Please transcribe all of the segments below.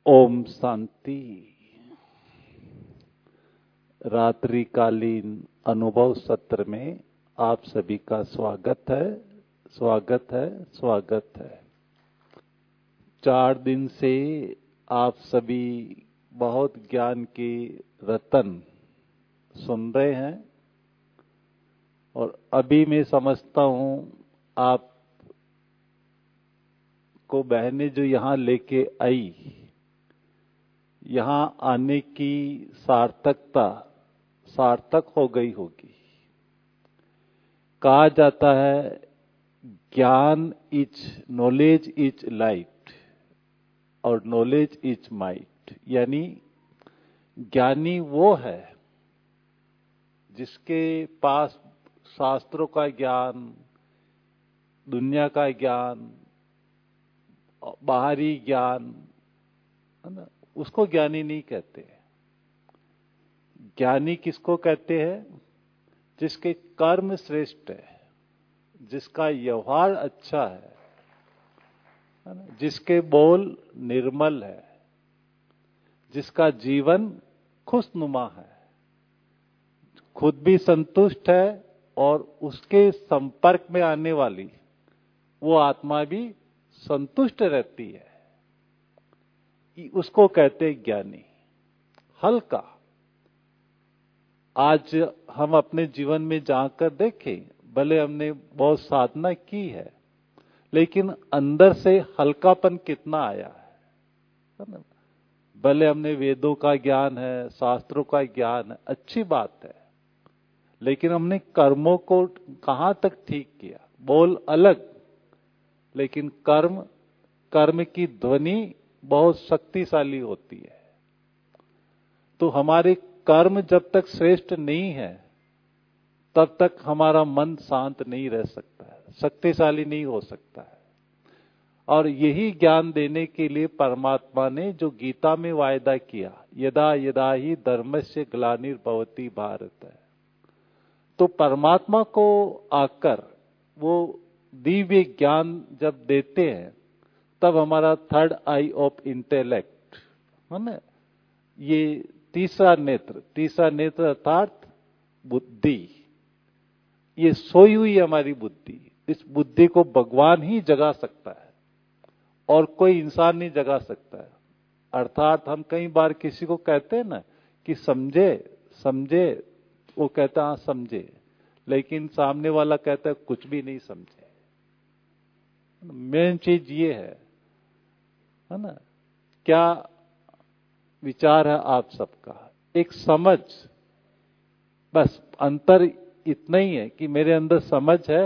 ओम शांति। रात्रिकालीन अनुभव सत्र में आप सभी का स्वागत है, स्वागत है, स्वागत है। 4 दिन से आप सभी बहुत ज्ञान के रतन सुन रहे हैं और अभी मैं समझता हूं आप को बहनें जो यहाँ लेके आई, यहाँ आने की सार्थकता सार्थक हो गई होगी। कहा जाता है ज्ञान इज नॉलेज इज लाइट और नॉलेज इज माइट, यानी ज्ञानी वो है जिसके पास शास्त्रों का ज्ञान, दुनिया का ज्ञान, बाहरी ज्ञान है ना, उसको ज्ञानी नहीं कहते। ज्ञानी किसको कहते हैं? जिसके कर्म श्रेष्ठ है, जिसका व्यवहार अच्छा है ना, जिसके बोल निर्मल है, जिसका जीवन खुशनुमा है, खुद भी संतुष्ट है और उसके संपर्क में आने वाली वो आत्मा भी संतुष्ट रहती है, उसको कहते हैं ज्ञानी। हल्का आज हम अपने जीवन में जाकर देखें, भले हमने बहुत साधना की है लेकिन अंदर से हल्कापन कितना आया है ना? भले हमने वेदों का ज्ञान है, शास्त्रों का ज्ञान है, अच्छी बात है, लेकिन हमने कर्मों को कहां तक ठीक किया? बोल अलग, लेकिन कर्म की ध्वनि बहुत शक्तिशाली होती है। तो हमारे कर्म जब तक श्रेष्ठ नहीं है तब तक हमारा मन शांत नहीं रह सकता है, शक्तिशाली नहीं हो सकता है। और यही ज्ञान देने के लिए परमात्मा ने जो गीता में वायदा किया, यदा यदा ही धर्मस्य ग्लानिर्भवति भारत है, तो परमात्मा को आकर वो दिव्य ज्ञान जब देते हैं तब हमारा थर्ड आई ऑफ इंटेलेक्ट है ना, ये तीसरा नेत्र अर्थात बुद्धि, ये सोई हुई हमारी बुद्धि, इस बुद्धि को भगवान ही जगा सकता है और कोई इंसान नहीं जगा सकता है। अर्थात हम कई बार किसी को कहते हैं ना कि समझे, वो कहता हाँ समझे, लेकिन सामने वाला कहता है कुछ भी नहीं समझे। मेन चीज ये है ना, क्या विचार है आप सबका? एक समझ, बस अंतर इतना ही है कि मेरे अंदर समझ है,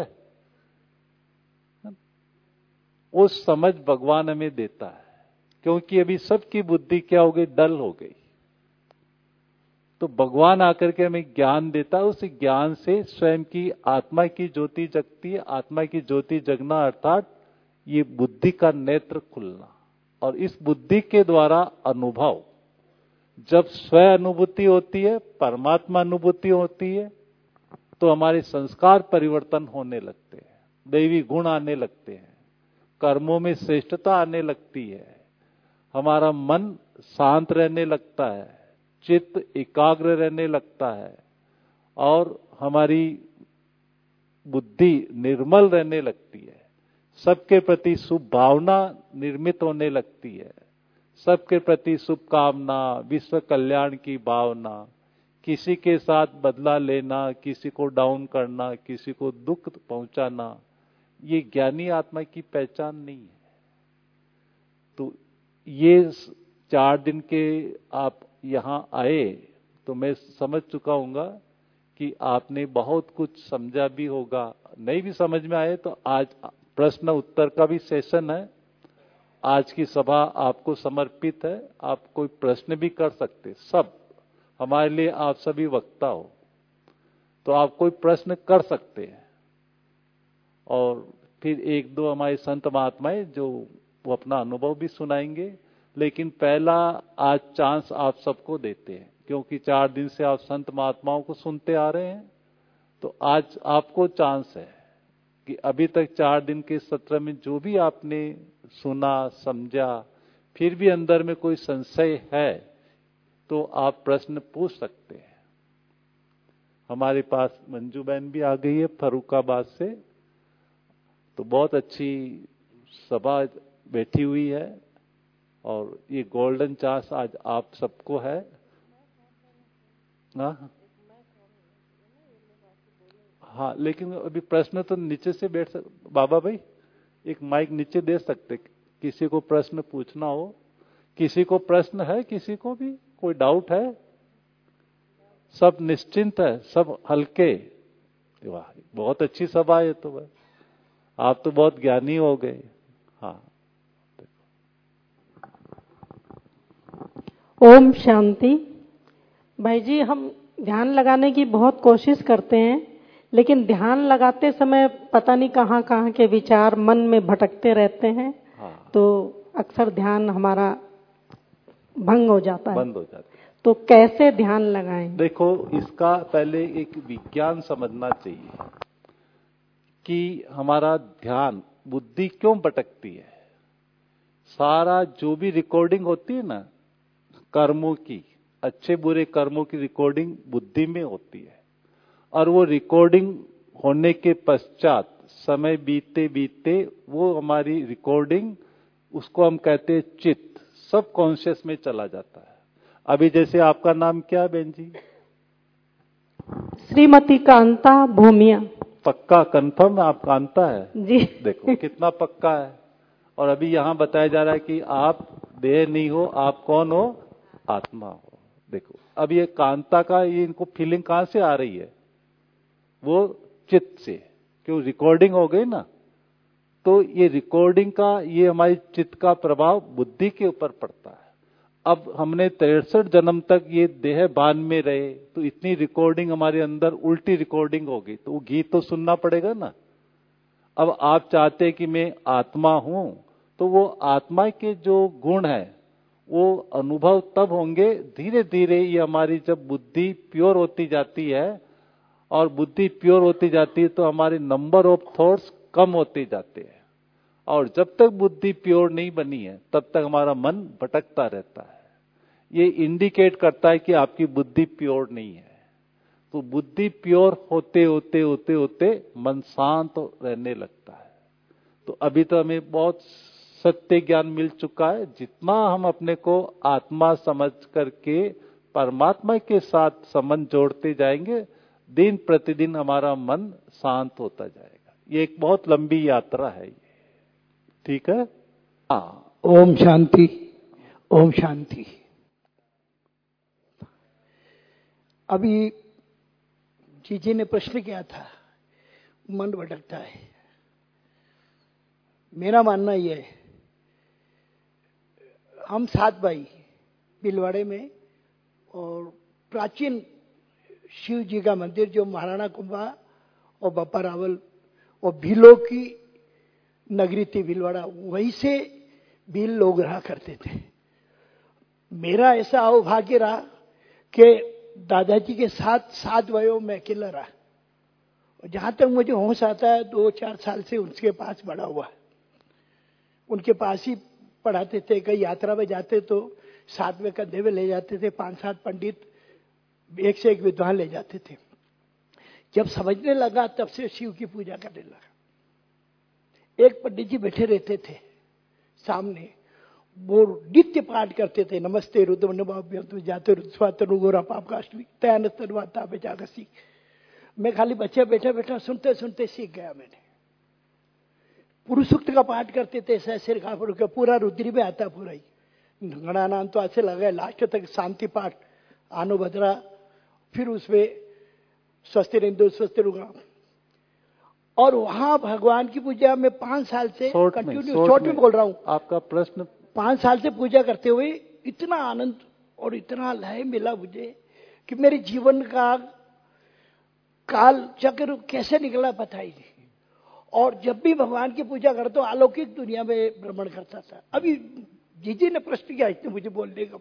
वो समझ भगवान हमें देता है, क्योंकि अभी सबकी बुद्धि क्या हो गई? डल हो गई। तो भगवान आकर के हमें ज्ञान देता है, उस ज्ञान से स्वयं की आत्मा की ज्योति जगती है। आत्मा की ज्योति जगना अर्थात ये बुद्धि का नेत्र खुलना, और इस बुद्धि के द्वारा अनुभव, जब स्व अनुभूति होती है, परमात्मा अनुभूति होती है, तो हमारे संस्कार परिवर्तन होने लगते हैं, दैवी गुण आने लगते हैं, कर्मों में श्रेष्ठता आने लगती है, हमारा मन शांत रहने लगता है, चित्त एकाग्र रहने लगता है और हमारी बुद्धि निर्मल रहने लगती है। सबके प्रति शुभ भावना निर्मित होने लगती है, सबके प्रति शुभकामना, विश्व कल्याण की भावना, किसी के साथ बदला लेना, किसी को डाउन करना, किसी को दुख पहुंचाना, ये ज्ञानी आत्मा की पहचान नहीं है। तो ये 4 दिन के आप यहां आए तो मैं समझ चुका हूंगा कि आपने बहुत कुछ समझा भी होगा, नहीं भी समझ में आए तो आज प्रश्न उत्तर का भी सेशन है। आज की सभा आपको समर्पित है, आप कोई प्रश्न भी कर सकते, सब हमारे लिए आप सभी वक्ता हो, तो आप कोई प्रश्न कर सकते हैं। और फिर 1-2 हमारे संत महात्माएं जो वो अपना अनुभव भी सुनाएंगे, लेकिन पहला आज चांस आप सबको देते हैं, क्योंकि 4 दिन से आप संत महात्माओं को सुनते आ रहे हैं, तो आज आपको चांस है कि अभी तक 4 दिन के सत्र में जो भी आपने सुना, समझा, फिर भी अंदर में कोई संशय है तो आप प्रश्न पूछ सकते हैं। हमारे पास मंजू बहन भी आ गई है फर्रुखाबाद से, तो बहुत अच्छी सभा बैठी हुई है और ये गोल्डन चांस आज आप सबको है। हाँ, लेकिन अभी प्रश्न तो नीचे से बैठ सकते। बाबा भाई एक माइक नीचे दे सकते, किसी को प्रश्न पूछना हो। किसी को प्रश्न है, किसी को भी कोई डाउट है? सब निश्चिंत है, सब हल्के। वाह, बहुत अच्छी सभा है। तो भाई आप तो बहुत ज्ञानी हो गए। हाँ, ओम शांति। भाई जी, हम ध्यान लगाने की बहुत कोशिश करते हैं, लेकिन ध्यान लगाते समय पता नहीं कहाँ कहाँ के विचार मन में भटकते रहते हैं। हाँ, तो अक्सर ध्यान हमारा भंग हो जाता है। बंद हो जाता है। तो कैसे ध्यान लगाएं? देखो, इसका पहले एक विज्ञान समझना चाहिए कि हमारा ध्यान, बुद्धि क्यों भटकती है। सारा जो भी रिकॉर्डिंग होती है ना कर्मों की, अच्छे बुरे कर्मों की रिकॉर्डिंग बुद्धि में होती है, और वो रिकॉर्डिंग होने के पश्चात समय बीतते बीतते वो हमारी रिकॉर्डिंग, उसको हम कहते हैं चित्त, सब कॉन्शियस में चला जाता है। अभी जैसे आपका नाम क्या है बहन जी? श्रीमती कांता भूमिया। पक्का कंफर्म आप कांता है जी। देखो कितना पक्का है। और अभी यहां बताया जा रहा है कि आप देह नहीं हो, आप कौन हो? आत्मा हो। देखो अब ये कांता का, ये इनको फीलिंग कहां से आ रही है? वो चित्त से, क्यों रिकॉर्डिंग हो गई ना। तो ये रिकॉर्डिंग का, ये हमारी चित्त का प्रभाव बुद्धि के ऊपर पड़ता है। अब हमने 63 जन्म तक ये देह बान में रहे, तो इतनी रिकॉर्डिंग हमारे अंदर उल्टी रिकॉर्डिंग हो गई, तो वो गीत तो सुनना पड़ेगा ना। अब आप चाहते हैं कि मैं आत्मा हूं, तो वो आत्मा के जो गुण है वो अनुभव तब होंगे धीरे धीरे। ये हमारी जब बुद्धि प्योर होती जाती है, और बुद्धि प्योर होती जाती है तो हमारे नंबर ऑफ थॉट्स कम होते जाते हैं। और जब तक बुद्धि प्योर नहीं बनी है तब तक हमारा मन भटकता रहता है। ये इंडिकेट करता है कि आपकी बुद्धि प्योर नहीं है। तो बुद्धि प्योर होते होते होते होते मन शांत रहने लगता है। तो अभी तो हमें बहुत सत्य ज्ञान मिल चुका है। जितना हम अपने को आत्मा समझ करके परमात्मा के साथ संबंध जोड़ते जाएंगे, दिन प्रतिदिन हमारा मन शांत होता जाएगा। ये एक बहुत लंबी यात्रा है ये। ठीक है? हाँ। ओम शांति, ओम शांति। अभी जी ने प्रश्न किया था, मन भटकता है। मेरा मानना यह है, हम 7 भाई बिलवाड़े में, और प्राचीन शिव जी का मंदिर जो महाराणा कुंभा और बप्पा रावल और भीलों की नगरी थी भीलवाड़ा, वहीं से भील लोग रहा करते थे। मेरा ऐसा अभाग्य रहा कि दादाजी के साथ 7 वयों में अकेला रहा। जहां तक मुझे होश आता है 2-4 साल से उनके पास बड़ा हुआ। उनके पास ही पढ़ाते थे। कई यात्रा में जाते तो साथ में कंधे में ले जाते थे। 5-7 पंडित, एक से एक विद्वान ले जाते थे। जब समझने लगा तब से शिव की पूजा करने लगा। एक पंडित जी बैठे रहते थे सामने, वो नित्य पाठ करते थे, नमस्ते रुद्रमन्यु जाते रुद्रस्वातनुगोरा पाप काष्टी तयानस्तनवाता पे जागसी। मैं खाली बच्चे बैठे बैठे सुनते सुनते सीख गया। मैंने पुरुष सूक्त का पाठ करते थे, सहस्र का पूरा रुद्री में आता पूरा ही। गणानाम तो ऐसे लगा लास्ट तक शांति पाठ आनो भद्रा, फिर उसमें स्वस्तिरिंदु स्वस्तिरुगा। और वहां भगवान की पूजा में 5 साल से कंटिन्यू, शॉर्ट में बोल रहा हूं। आपका प्रश्न। 5 साल से पूजा करते हुए इतना आनंद और इतना लय मिला मुझे कि मेरे जीवन का काल चक्र कैसे निकला पता ही नहीं। और जब भी भगवान की पूजा करता तो अलौकिक दुनिया में भ्रमण करता था। अभी जी ने प्रश्न किया, इसने मुझे बोलने का।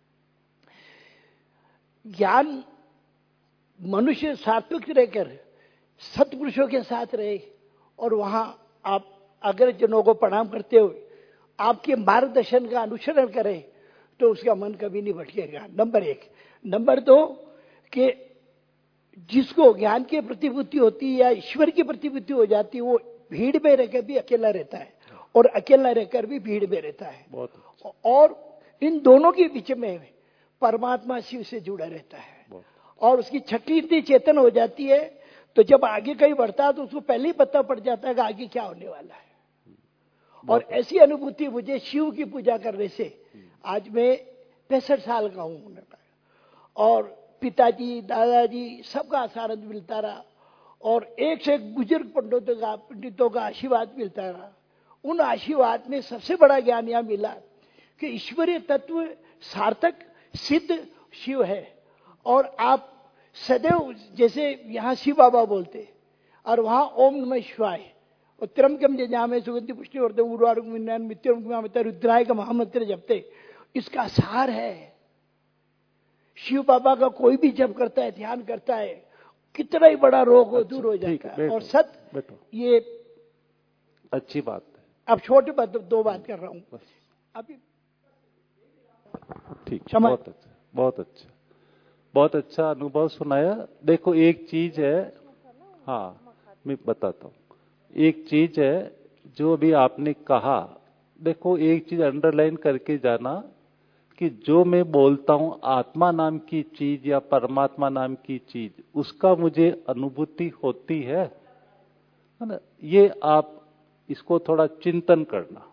ज्ञान मनुष्य सात्विक रहकर सत्पुरुषों के साथ रहे, और वहां आप अग्रजनों को प्रणाम करते हुए आपके मार्गदर्शन का अनुसरण करे तो उसका मन कभी नहीं भटकेगा, नंबर 1। नंबर 2 कि जिसको ज्ञान की प्रतिबुद्धि होती है या ईश्वर की प्रतिबुद्धि हो जाती है, वो भीड़ में रहकर भी अकेला रहता है और अकेला रहकर भी भीड़ में रहता है। और इन दोनों के बीच में परमात्मा शिव से जुड़ा रहता है और उसकी छठी इतनी चेतन हो जाती है, तो जब आगे कहीं बढ़ता है तो उसको पहले ही पता पड़ जाता है कि आगे क्या होने वाला है। और ऐसी अनुभूति मुझे शिव की पूजा करने से, आज मैं 65 साल का हूं, और पिताजी दादाजी सबका आशीर्वाद मिलता रहा और एक से एक बुजुर्ग पंडितों का आशीर्वाद मिलता रहा। उन आशीर्वाद में सबसे बड़ा ज्ञान यह मिला कि ईश्वरीय तत्व सार्थक सिद्ध शिव है। और आप सदैव जैसे यहाँ शिव बाबा बोलते और वहां ओम नमः शिवाय और त्र्यंबकम जजामहे सुगंधि पुष्टिवर्धनम उर्वारुकमिन्द्राण मृत्युर्मुक्षामृता रुद्राय का महामंत्र जपते, इसका सार है। शिव बाबा का कोई भी जप करता है, ध्यान करता है, कितना ही बड़ा रोग हो दूर हो जाता है। और ये अच्छी बात है। अब छोटी बात 2 बात कर रहा हूं अभी। ठीक, बहुत अच्छा, बहुत अच्छा, बहुत अच्छा अनुभव सुनाया। देखो एक चीज है, हाँ मैं बताता हूँ, एक चीज है जो अभी आपने कहा। देखो एक चीज अंडरलाइन करके जाना कि जो मैं बोलता हूं आत्मा नाम की चीज या परमात्मा नाम की चीज, उसका मुझे अनुभूति होती है ना। ये आप इसको थोड़ा चिंतन करना।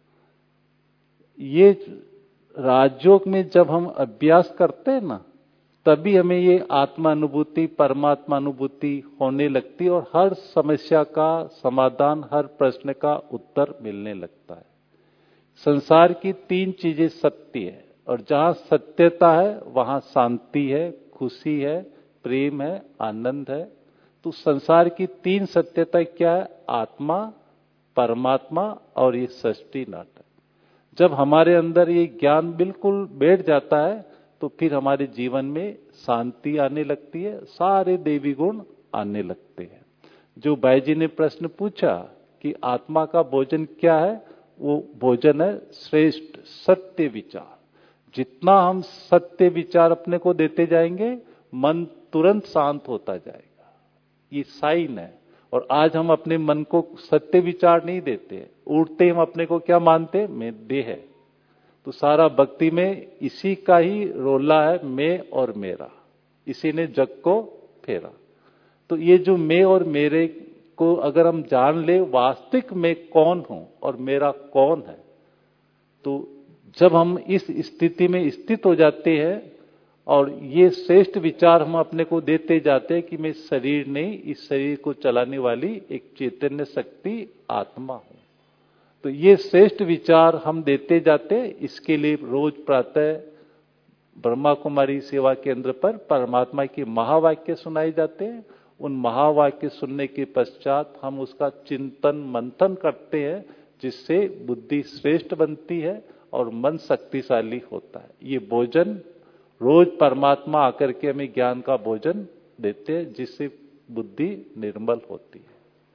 ये राजयोग में जब हम अभ्यास करते हैं ना, तभी हमें ये आत्मा अनुभूति परमात्मा अनुभूति होने लगती है और हर समस्या का समाधान, हर प्रश्न का उत्तर मिलने लगता है। संसार की 3 चीजें सत्य है और जहां सत्यता है वहां शांति है, खुशी है, प्रेम है, आनंद है। तो संसार की 3 सत्यता क्या है? आत्मा, परमात्मा और ये सृष्टि नाटक। जब हमारे अंदर ये ज्ञान बिल्कुल बैठ जाता है तो फिर हमारे जीवन में शांति आने लगती है, सारे देवी गुण आने लगते हैं। जो भाई जी ने प्रश्न पूछा कि आत्मा का भोजन क्या है, वो भोजन है श्रेष्ठ सत्य विचार। जितना हम सत्य विचार अपने को देते जाएंगे, मन तुरंत शांत होता जाएगा। ये साइन है। और आज हम अपने मन को सत्य विचार नहीं देते, उठते हम अपने को क्या मानते? मैं देह है। तो सारा भक्ति में इसी का ही रोला है, मैं और मेरा, इसी ने जग को फेरा। तो ये जो मैं और मेरे को अगर हम जान ले, वास्तविक मैं कौन हूं और मेरा कौन है, तो जब हम इस स्थिति में स्थित हो जाते हैं और ये श्रेष्ठ विचार हम अपने को देते जाते हैं कि मैं शरीर नहीं, इस शरीर को चलाने वाली एक चैतन्य शक्ति आत्मा हूं, तो ये श्रेष्ठ विचार हम देते जाते हैं। इसके लिए रोज प्रातः ब्रह्मा कुमारी सेवा केंद्र पर परमात्मा के महावाक्य सुनाए जाते हैं। उन महावाक्य सुनने के पश्चात हम उसका चिंतन मंथन करते हैं, जिससे बुद्धि श्रेष्ठ बनती है और मन शक्तिशाली होता है। ये भोजन रोज परमात्मा आकर के हमें ज्ञान का भोजन देते हैं, जिससे बुद्धि निर्मल होती है।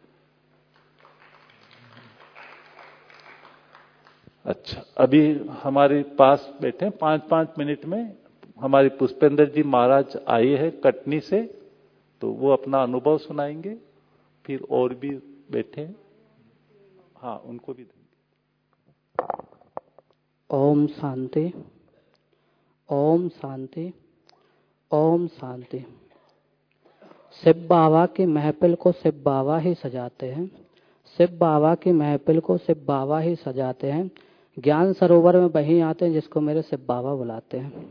अच्छा, अभी हमारे पास बैठे 5-5 मिनट में हमारे पुष्पेंद्र जी महाराज आए हैं कटनी से, तो वो अपना अनुभव सुनाएंगे। फिर और भी बैठे हैं, हाँ उनको भी देंगे। ओम शांति, ओम शांति, ओम शांति। शिव बाबा की महफिल को शिव बाबा ही सजाते हैं, शिव बाबा की महफिल को शिव बाबा ही सजाते हैं। ज्ञान सरोवर में वही आते हैं जिसको मेरे शिव बाबा बुलाते हैं।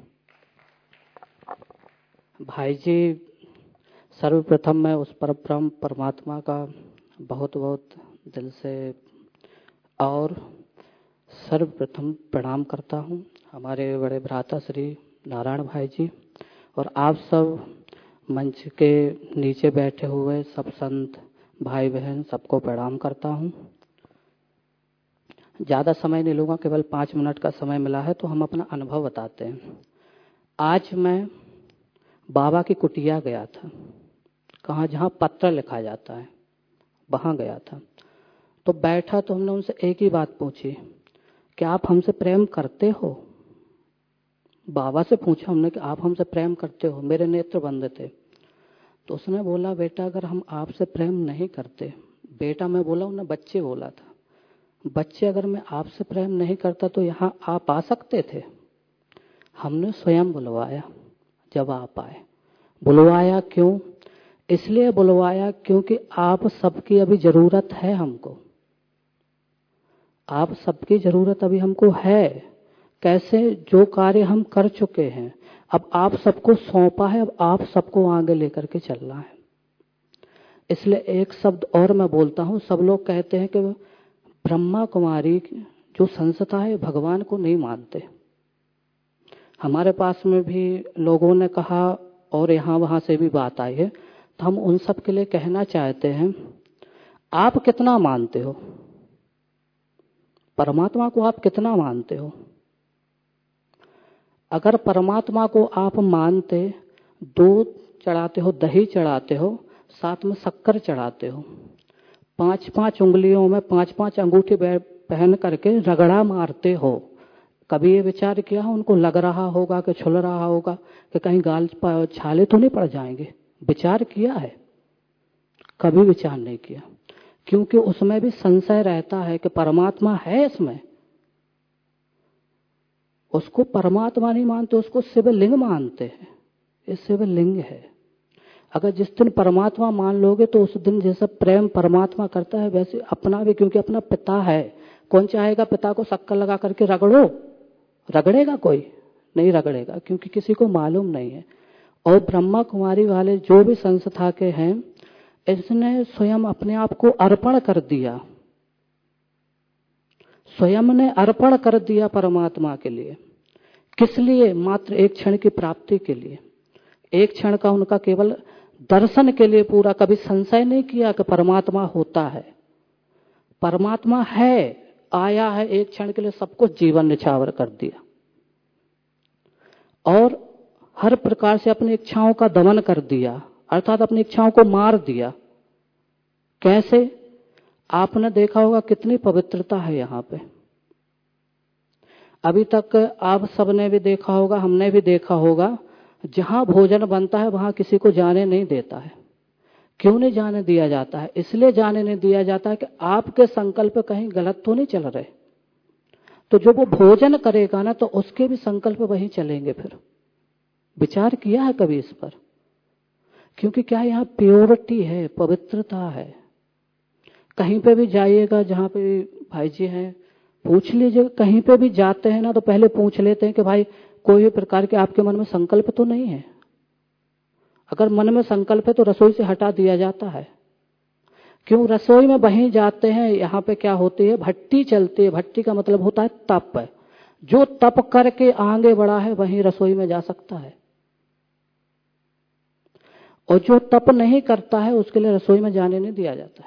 भाई जी, सर्वप्रथम मैं उस परब्रह्म परमात्मा का बहुत बहुत दिल से और सर्वप्रथम प्रणाम करता हूं। हमारे बड़े भ्राता श्री नारायण भाई जी और आप सब मंच के नीचे बैठे हुए सब संत भाई बहन सबको प्रणाम करता हूं। ज़्यादा समय नहीं लूँगा, केवल 5 मिनट का समय मिला है तो हम अपना अनुभव बताते हैं। आज मैं बाबा की कुटिया गया था, कहाँ जहाँ पत्र लिखा जाता है वहाँ गया था। तो बैठा तो हमने उनसे एक ही बात पूछी क्या आप हमसे प्रेम करते हो? बाबा से पूछा हमने कि आप हमसे प्रेम करते हो? मेरे नेत्र बंद थे। तो उसने बोला, बेटा अगर हम आपसे प्रेम नहीं करते, बेटा मैं बोला, उन्हें बच्चे बोला था, बच्चे अगर मैं आपसे प्रेम नहीं करता तो यहाँ आप आ सकते थे? हमने स्वयं बुलवाया जब आप आए। बुलवाया क्यों? इसलिए बुलवाया क्योंकि आप सबकी अभी जरूरत है हमको। आप सबकी जरूरत अभी हमको है। कैसे? जो कार्य हम कर चुके हैं, अब आप सबको सौंपा है, अब आप सबको आगे लेकर के चलना है। इसलिए एक शब्द और मैं बोलता हूं। सब लोग कहते हैं कि ब्रह्मा कुमारी जो संस्था है भगवान को नहीं मानते। हमारे पास में भी लोगों ने कहा और यहाँ वहां से भी बात आई है, तो हम उन सब के लिए कहना चाहते हैं, आप कितना मानते हो परमात्मा को? आप कितना मानते हो? अगर परमात्मा को आप मानते, दूध चढ़ाते हो, दही चढ़ाते हो, साथ में शक्कर चढ़ाते हो, 5-5 उंगलियों में 5-5 अंगूठी पहन करके रगड़ा मारते हो, कभी ये विचार किया उनको लग रहा होगा कि छुल रहा होगा कि कहीं गाल छाले तो नहीं पड़ जाएंगे? विचार किया है? कभी विचार नहीं किया, क्योंकि उसमें भी संशय रहता है कि परमात्मा है इसमें। उसको परमात्मा नहीं मानते, उसको शिवलिंग मानते हैं। ये शिवलिंग है। अगर जिस दिन परमात्मा मान लोगे तो उस दिन जैसा प्रेम परमात्मा करता है वैसे अपना भी, क्योंकि अपना पिता है। कौन चाहेगा पिता को शक्कर लगा करके रगड़ो? रगड़ेगा कोई? नहीं रगड़ेगा, क्योंकि किसी को मालूम नहीं है। और ब्रह्मा कुमारी वाले जो भी संस्था के हैं, इसने स्वयं अपने आप को अर्पण कर दिया, स्वयं ने अर्पण कर दिया परमात्मा के लिए। किस लिए? मात्र एक क्षण की प्राप्ति के लिए, एक क्षण का उनका केवल दर्शन के लिए। पूरा कभी संशय नहीं किया कि परमात्मा होता है। परमात्मा है, आया है, एक क्षण के लिए सब कुछ जीवन निछावर कर दिया और हर प्रकार से अपनी इच्छाओं का दमन कर दिया, अर्थात अपनी इच्छाओं को मार दिया। कैसे? आपने देखा होगा कितनी पवित्रता है यहाँ पे। अभी तक आप सबने भी देखा होगा, हमने भी देखा होगा, जहां भोजन बनता है वहां किसी को जाने नहीं देता है। क्यों नहीं जाने दिया जाता है? इसलिए जाने नहीं दिया जाता है कि आपके संकल्प कहीं गलत तो नहीं चल रहे। तो जो वो भोजन करेगा ना, तो उसके भी संकल्प वहीं चलेंगे। फिर विचार किया है कभी इस पर? क्योंकि क्या यहाँ प्योरिटी है, पवित्रता है। कहीं पे भी जाइएगा, जहां पे भाई जी हैं, पूछ लीजिए। कहीं पे भी जाते हैं ना तो पहले पूछ लेते हैं कि भाई कोई भी प्रकार के आपके मन में संकल्प तो नहीं है? अगर मन में संकल्प है तो रसोई से हटा दिया जाता है। क्यों? रसोई में वहीं जाते हैं। यहाँ पे क्या होती है? भट्टी चलती है। भट्टी का मतलब होता है तप है। जो तप करके आगे बढ़ा है वहीं रसोई में जा सकता है, और जो तप नहीं करता है उसके लिए रसोई में जाने नहीं दिया जाता है।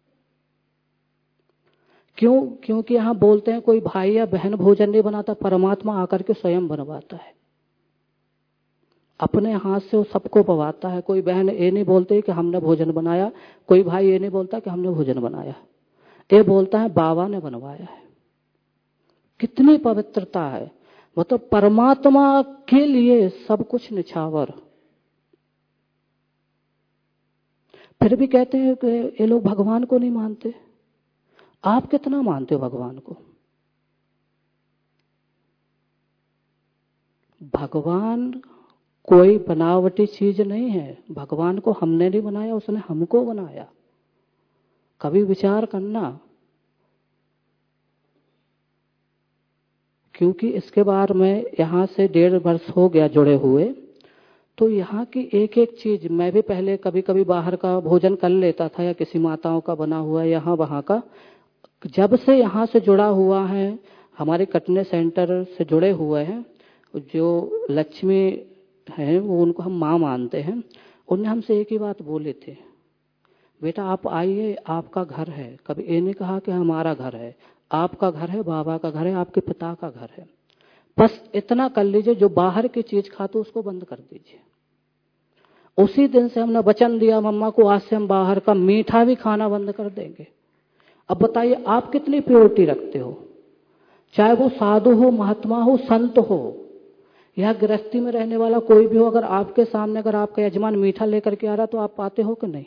क्यों? क्योंकि यहां बोलते हैं कोई भाई या बहन भोजन नहीं बनाता, परमात्मा आकर के स्वयं बनवाता है, अपने हाथ से वो सबको पवाता है। कोई बहन ये नहीं बोलती कि हमने भोजन बनाया, कोई भाई ये नहीं बोलता कि हमने भोजन बनाया, ये बोलता है बाबा ने बनवाया है। कितनी पवित्रता है! मतलब परमात्मा के लिए सब कुछ निछावर। फिर भी कहते हैं कि ये लोग भगवान को नहीं मानते। आप कितना मानते हो भगवान को? भगवान कोई बनावटी चीज नहीं है। भगवान को हमने नहीं बनाया, उसने हमको बनाया। कभी विचार करना, क्योंकि इसके बारे में यहां से 1.5 वर्ष हो गया जुड़े हुए, तो यहाँ की एक एक चीज मैं भी पहले कभी कभी बाहर का भोजन कर लेता था या किसी माताओं का बना हुआ यहाँ वहां का। जब से यहाँ से जुड़ा हुआ है, हमारे कटने सेंटर से जुड़े हुए हैं, जो लक्ष्मी हैं वो उनको हम माँ मानते हैं, उन्होंने हमसे एक ही बात बोले थे, बेटा आप आइए, आपका घर है। कभी ये नहीं कहा कि हमारा घर है, आपका घर है, बाबा का घर है, आपके पिता का घर है। बस इतना कर लीजिए, जो बाहर की चीज खाते उसको बंद कर दीजिए। उसी दिन से हमने वचन दिया मम्मा को, आज से हम बाहर का मीठा भी खाना बंद कर देंगे। अब बताइए आप कितनी प्योरिटी रखते हो? चाहे वो साधु हो, महात्मा हो, संत हो, या गृहस्थी में रहने वाला कोई भी हो, अगर आपके सामने अगर आपका यजमान मीठा लेकर के आ रहा तो आप पाते हो कि नहीं?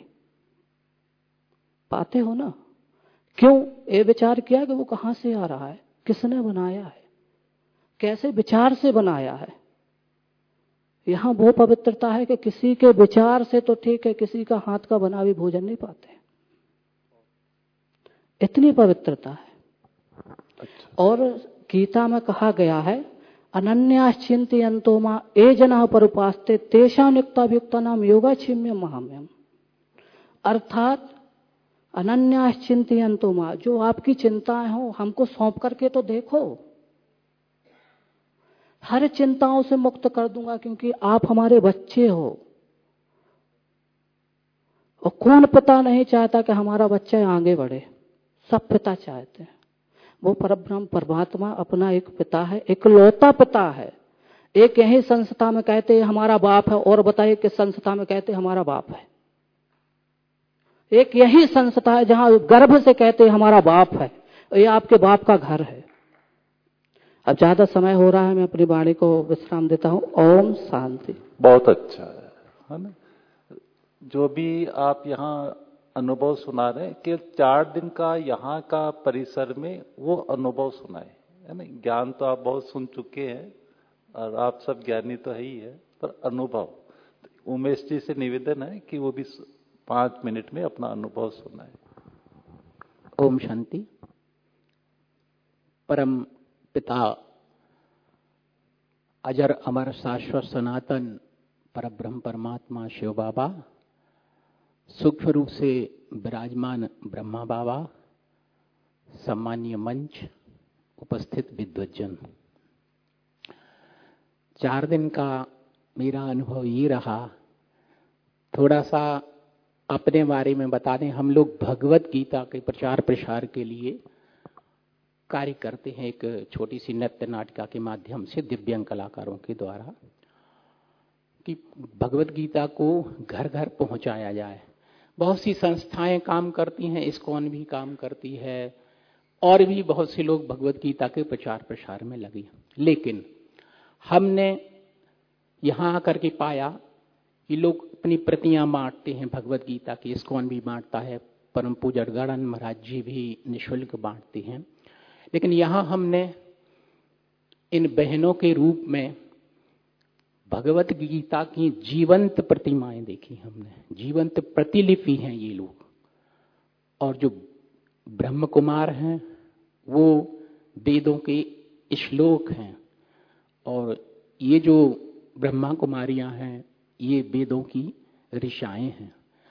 पाते हो ना? क्यों? ये विचार किया कि वो कहां से आ रहा है, किसने बनाया है, कैसे विचार से बनाया है। यहां वो पवित्रता है कि किसी के विचार से तो ठीक है, किसी का हाथ का बना भी भोजन नहीं पाते, इतनी पवित्रता है। और गीता में कहा गया है अनन्याश्चिंतयन्तो मां ये जना परुपास्ते तेषां युक्ताभियुक्तानां योगाक्षेम्यं महाम्यम। अर्थात अनन्याश्चिंतयन्तो मां, जो आपकी चिंताएं हो हमको सौंप करके तो देखो, हर चिंताओं से मुक्त कर दूंगा, क्योंकि आप हमारे बच्चे हो। और कौन पिता नहीं चाहता कि हमारा बच्चा आगे बढ़े? सब पिता चाहते हैं। वो परब्रह्म परमात्मा अपना एक पिता है, इकलौता पिता है। एक यही संस्था में कहते हैं हमारा बाप है, और बताइए किस संस्था में कहते हैं हमारा बाप है? एक यही संस्था है जहां गर्भ से कहते हैं हमारा बाप है, ये आपके बाप का घर है। अब ज्यादा समय हो रहा है, मैं अपनी वाणी को विश्राम देता हूं। ओम शांति। बहुत अच्छा है ना? जो भी आप यहाँ अनुभव सुना रहे हैं, केवल 4 दिन का यहाँ का परिसर में वो अनुभव सुनाए, है ना? ज्ञान तो आप बहुत सुन चुके हैं और आप सब ज्ञानी तो है ही है, पर अनुभव उमेश जी से निवेदन है कि वो भी 5 मिनट में अपना अनुभव सुनाए। ओम शांति। परम पिता अजर अमर शाश्वत सनातन परब्रह्म परमात्मा शिव बाबा, सूक्ष्म रूप से विराजमान ब्रह्मा बाबा, सम्मानीय मंच, उपस्थित विद्वज्जन, 4 दिन का मेरा अनुभव ये रहा। थोड़ा सा अपने बारे में बता दें। हम लोग भगवत गीता के प्रचार प्रसार के लिए कार्य करते हैं, एक छोटी सी नृत्य नाटिका के माध्यम से दिव्यांग कलाकारों के द्वारा, कि भगवत गीता को घर घर पहुंचाया जाए। बहुत सी संस्थाएं काम करती हैं, इस्कॉन भी काम करती है, और भी बहुत से लोग भगवत गीता के प्रचार प्रसार में लगे। लेकिन हमने यहां आकर के पाया कि लोग अपनी प्रतियां बांटते हैं भगवत गीता की, इस्कॉन भी बांटता है, परम पूज्य गणन महाराज जी भी निःशुल्क बांटते हैं। लेकिन यहां हमने इन बहनों के रूप में भगवत गीता की जीवंत प्रतिमाएं देखी। हमने जीवंत प्रतिलिपि हैं ये लोग। और जो ब्रह्म कुमार हैं वो वेदों के श्लोक हैं, और ये जो ब्रह्मा कुमारियां हैं ये वेदों की ऋषाएं हैं।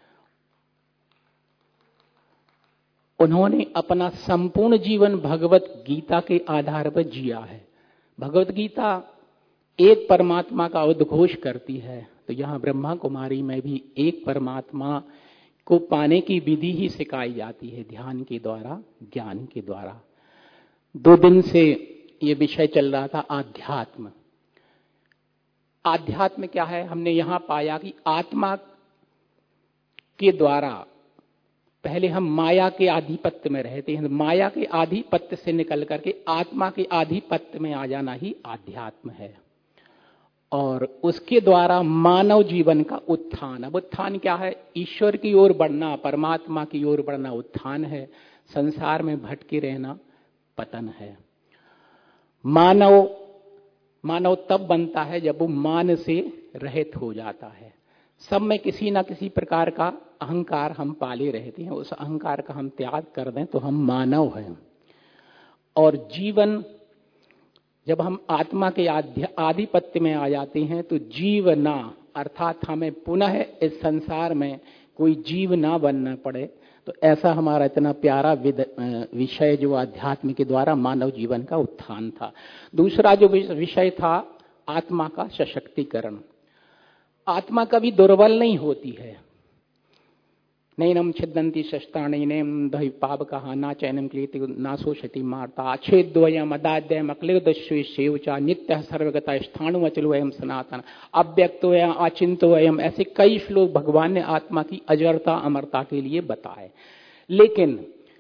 उन्होंने अपना संपूर्ण जीवन भगवत गीता के आधार पर जिया है। भगवत गीता एक परमात्मा का उद्घोष करती है, तो यहाँ ब्रह्मा कुमारी में भी एक परमात्मा को पाने की विधि ही सिखाई जाती है, ध्यान के द्वारा, ज्ञान के द्वारा। 2 दिन से ये विषय चल रहा था आध्यात्म। आध्यात्म क्या है? हमने यहां पाया कि आत्मा के द्वारा पहले हम माया के आधिपत्य में रहते हैं, माया के आधिपत्य से निकल करके आत्मा के आधिपत्य में आ जाना ही आध्यात्म है। और उसके द्वारा मानव जीवन का उत्थान। अब उत्थान क्या है? ईश्वर की ओर बढ़ना, परमात्मा की ओर बढ़ना उत्थान है। संसार में भटके रहना पतन है। मानव तब बनता है जब वो मान से रहित हो जाता है। सब में किसी ना किसी प्रकार का अहंकार हम पाले रहते हैं, उस अहंकार का हम त्याग कर दें तो हम मानव हैं। और जीवन, जब हम आत्मा के आधिपत्य में आ जाते हैं तो जीवना, अर्थात हमें पुनः इस संसार में कोई जीव ना बनना पड़े। तो ऐसा हमारा इतना प्यारा विषय जो अध्यात्म के द्वारा मानव जीवन का उत्थान था। दूसरा जो विषय था आत्मा का सशक्तिकरण। आत्मा कभी दुर्बल नहीं होती है। नैनम छिदंती शस्त्राणि नैम दहि पावकः ना चैनम क्लेति ना शोषति मार्ता अच्छेद्वयम अदाद्यम अक्लेदस्व सेवचा नित्य सर्वगता स्थाणु अचलोयम सनातन अव्यक्तोयम अचिंतोयम। ऐसे कई श्लोक भगवान ने आत्मा की अजरता अमरता के लिए बताए। लेकिन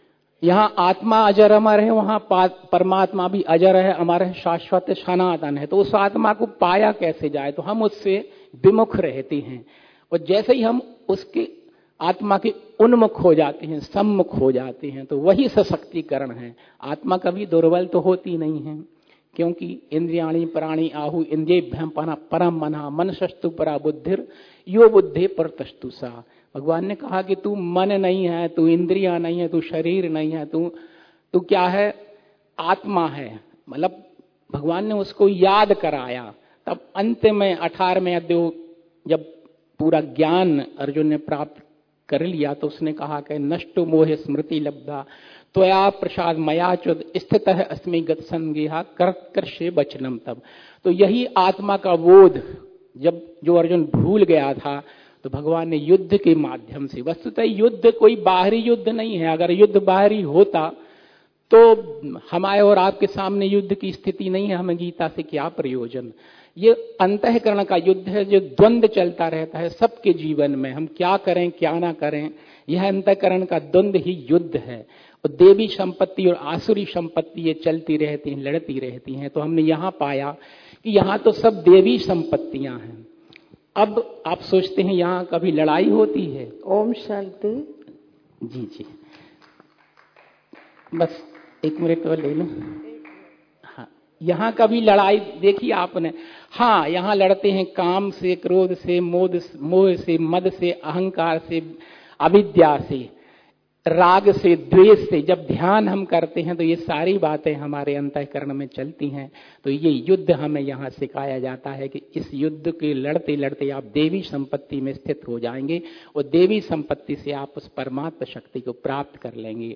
यहाँ आत्मा अजर अमर है, वहां परमात्मा भी अजर है, अमर है, शाश्वत सनातन है। तो उस आत्मा को पाया कैसे जाए? तो हम उससे विमुख रहते हैं, और जैसे ही हम उसके आत्मा के उन्मुख हो जाते हैं, सम्मुख हो जाते हैं, तो वही सशक्तिकरण है। आत्मा कभी दुर्बल तो होती नहीं है, क्योंकि इंद्रियाणी प्राणी आहु इंद्रियभ्यम परम मना मन शस्तु परा बुद्धिर यो बुद्धि पर तस्तुसा। भगवान ने कहा कि तू मन नहीं है, तू इंद्रिया नहीं है, तू शरीर नहीं है, तू क्या है? आत्मा है। मतलब भगवान ने उसको याद कराया। तब अंत में 18वें अध्याय जब पूरा ज्ञान अर्जुन ने प्राप्त कर लिया, तो उसने कहा कि नष्टो मोह स्मृति लब्धा त्वया प्रसाद मयाच्युत स्थितः अस्मि गत संज्ञा कर्षे वचनम। तब तो यही आत्मा का बोध जब जो अर्जुन भूल गया था, तो भगवान ने युद्ध के माध्यम से, वस्तुतः युद्ध कोई बाहरी युद्ध नहीं है। अगर युद्ध बाहरी होता तो हमारे और आपके सामने युद्ध की स्थिति नहीं है, हमें गीता से क्या प्रयोजन। ये अंतःकरण का युद्ध है, जो द्वंद्व चलता रहता है सबके जीवन में। हम क्या करें क्या ना करें, यह अंतःकरण का द्वंद्व ही युद्ध है। और देवी संपत्ति और आसुरी संपत्ति ये चलती रहती हैं, लड़ती रहती हैं। तो हमने यहाँ पाया कि यहाँ तो सब देवी संपत्तियां हैं। अब आप सोचते हैं यहाँ कभी लड़ाई होती है? ओम शांति। जी जी, बस 1 मिनट और ले लो। हाँ, यहाँ कभी लड़ाई देखी आपने? हाँ, यहाँ लड़ते हैं काम से, क्रोध से, मोह से, मद से, अहंकार से, अविद्या से, राग से, द्वेष से। जब ध्यान हम करते हैं तो ये सारी बातें हमारे अंतःकरण में चलती हैं। तो ये युद्ध हमें यहाँ सिखाया जाता है कि इस युद्ध के लड़ते लड़ते आप देवी संपत्ति में स्थित हो जाएंगे, और देवी संपत्ति से आप उस परमात्मा शक्ति को प्राप्त कर लेंगे।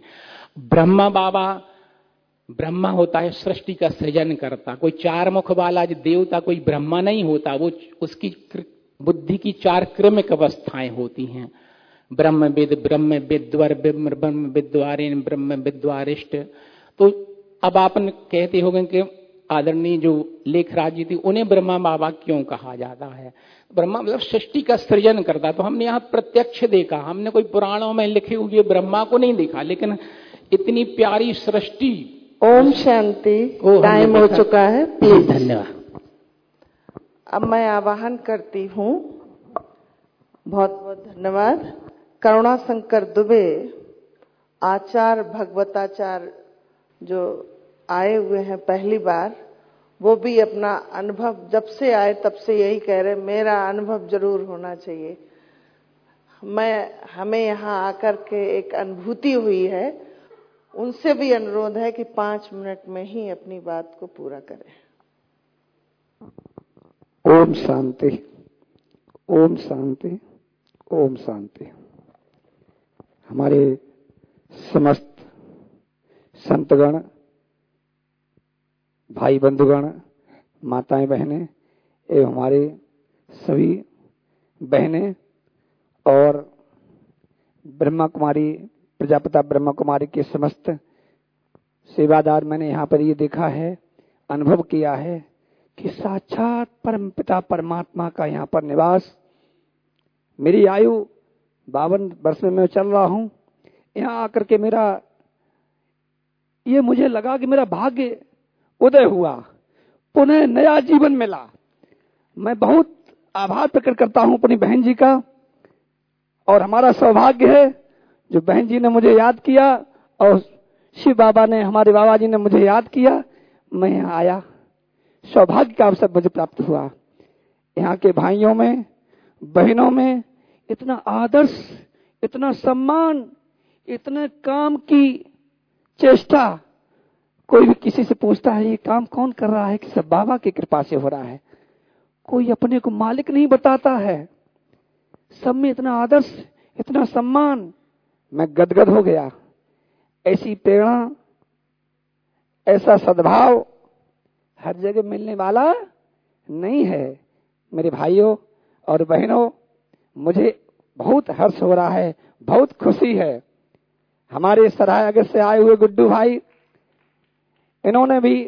ब्रह्मा होता है सृष्टि का सृजन करता। कोई 4 मुख वाला देवता कोई ब्रह्मा नहीं होता, वो उसकी बुद्धि की 4 क्रमिक अवस्थाएं होती हैं। ब्रह्मविद, ब्रह्म विद्वर, ब्रह्म विद्वारेण, ब्रह्म विद्वारिष्ट। तो अब आप कहते होंगे कि आदरणीय जो लेखराज जी थी, उन्हें ब्रह्मा बाबा क्यों कहा जाता है? ब्रह्मा मतलब सृष्टि का सृजन करता। तो हमने यहाँ प्रत्यक्ष देखा, हमने कोई पुराणों में लिखे हुए ब्रह्मा को नहीं देखा, लेकिन इतनी प्यारी सृष्टि। ओम शांति। टाइम हो चुका है, प्लीज। धन्यवाद। अब मैं आवाहन करती हूँ, बहुत बहुत धन्यवाद। करुणा शंकर दुबे आचार्य भगवताचार्य जो आए हुए हैं पहली बार, वो भी अपना अनुभव जब से आए तब से यही कह रहे, मेरा अनुभव जरूर होना चाहिए। हमें यहाँ आकर के एक अनुभूति हुई है। उनसे भी अनुरोध है कि 5 मिनट में ही अपनी बात को पूरा करें। ओम शांति, ओम शांति, ओम शांति। हमारे समस्त संतगण, भाई बंधुगण, माताएं बहनें एवं हमारे सभी बहनें और ब्रह्मा कुमारी, प्रजापिता ब्रह्मा कुमारी के समस्त सेवादार, मैंने यहाँ पर ये देखा है, अनुभव किया है कि साक्षात परम पिता परमात्मा का यहाँ पर निवास। मेरी आयु 52 वर्ष में मैं चल रहा हूँ। यहाँ आकर के ये मुझे लगा कि मेरा भाग्य उदय हुआ, पुनः नया जीवन मिला। मैं बहुत आभार प्रकट करता हूँ अपनी बहन जी का, और हमारा सौभाग्य है जो बहन जी ने मुझे याद किया और शिव बाबा ने, हमारे बाबा जी ने मुझे याद किया। मैं यहाँ आया, सौभाग्य का अवसर मुझे प्राप्त हुआ। यहाँ के भाइयों में, बहनों में इतना आदर्श, इतना सम्मान, इतने काम की चेष्टा। कोई भी किसी से पूछता है ये काम कौन कर रहा है, कि सब बाबा की कृपा से हो रहा है। कोई अपने को मालिक नहीं बताता है। सब में इतना आदर्श, इतना सम्मान, मैं गदगद हो गया। ऐसी प्रेरणा, ऐसा सद्भाव हर जगह मिलने वाला नहीं है। मेरे भाइयों और बहनों, मुझे बहुत हर्ष हो रहा है, बहुत खुशी है। हमारे सराय अगर से आए हुए गुड्डू भाई, इन्होंने भी